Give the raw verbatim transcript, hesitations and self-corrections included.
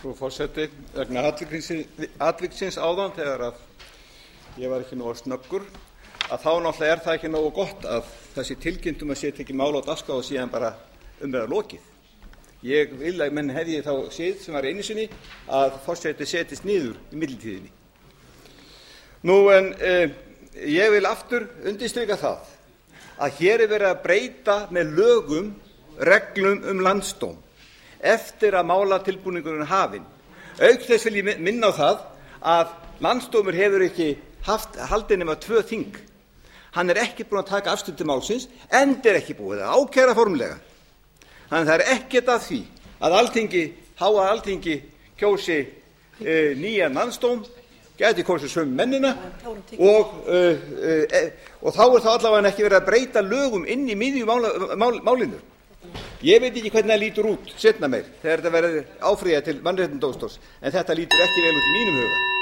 frú forseti. Vegna atviksins áðan þegar að ég var ekki nógu snöggur að þá náttúrulega er það ekki nógu gott að þessi tilkynntum að setja ekki mál á dagskrá og síðan bara umræða lokið. Ég vil að menn hefði þá séð sem var einu sinni að forseti setjist niður í millitíðinni. Nú en eh, ég vil aftur undirstrika það að hér er verið að breyta með lögum reglum um landsdóm eftir að málatilbúningurinn er hafinn. Auk þess vil ég minna á það að landsdómur hefur ekki haft haldið nema tvö þing. Hann er ekki búinn að taka afstöðu til málsins, enda er ekki búið að ákæra formlega. Þannig að það er ekkert að því að Alþingi, háa Alþingi kjósi e, nýjan landsdóm, gæti kosið sömu mennina og, e, e, og þá er það allavega ekki verið að breyta lögum inn í miðju mála, mál, málinu. Ég veit ekki hvernig það lítur út seinna meir þegar þetta verður áfrýjað til mannréttindadómstóls, en þetta lítur ekki vel út í mínum huga.